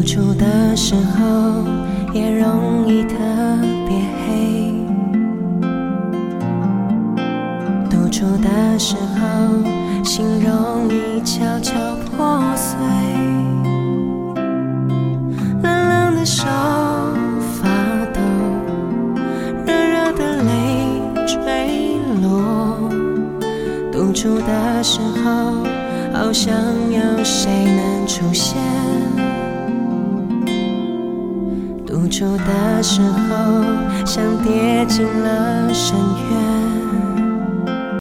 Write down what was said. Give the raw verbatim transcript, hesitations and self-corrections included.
处的时候也容易特别黑，独处的时候心容易悄悄破碎，冷冷的手发抖，热热的泪坠落，独处的时候好想有谁能出现，独处的时候像跌进了深渊。